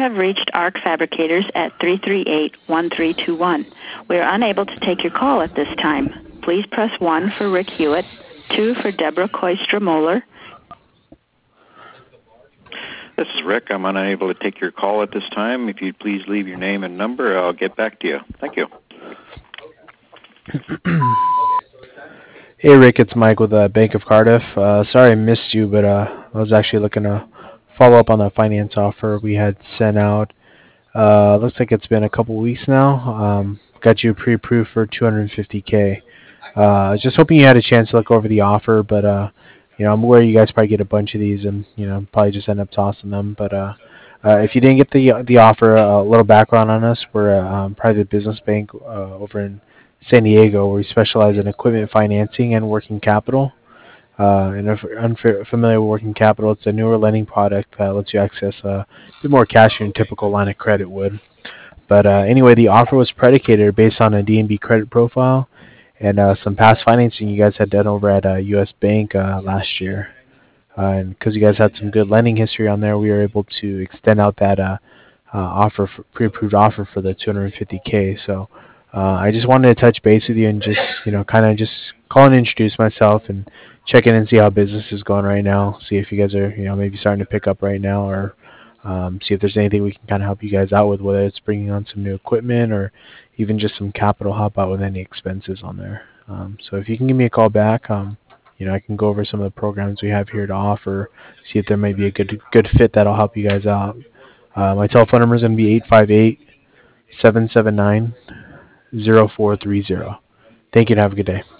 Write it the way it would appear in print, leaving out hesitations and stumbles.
have reached ARC Fabricators at 338-1321. We are unable to take your call at this time. Please press 1 for Rick Hewitt, 2 for Deborah Koistra-Moeller. This is Rick. I'm unable to take your call at this time. If you'd please leave your name and number, I'll get back to you. Thank you. Hey Rick, it's Mike with Bank of Cardiff. Sorry I missed you, but I was actually looking to follow up on the finance offer we had sent out. Looks like it's been a couple weeks now. Got you pre-approved for $250K. Just hoping you had a chance to look over the offer, but I'm aware you guys probably get a bunch of these, and probably just end up tossing them. But if you didn't get the offer, a little background on us: we're a private business bank over in San Diego, where we specialize in equipment financing and working capital. And if you're unfamiliar with working capital, it's a newer lending product that lets you access a bit more cash than your typical line of credit would. But anyway, the offer was predicated based on a DNB credit profile and some past financing you guys had done over at U.S. Bank last year. And because you guys had some good lending history on there, we were able to extend out that pre-approved offer for the $250K. So I just wanted to touch base with you and just kind of just call and introduce myself and check in and see how business is going right now. See if you guys are maybe starting to pick up right now, or see if there's anything we can kind of help you guys out with, whether it's bringing on some new equipment or even just some capital help out with any expenses on there. So if you can give me a call back, I can go over some of the programs we have here to offer, see if there might be a good fit that'll help you guys out. My telephone number is going to be 858-779-0430. Thank you and have a good day.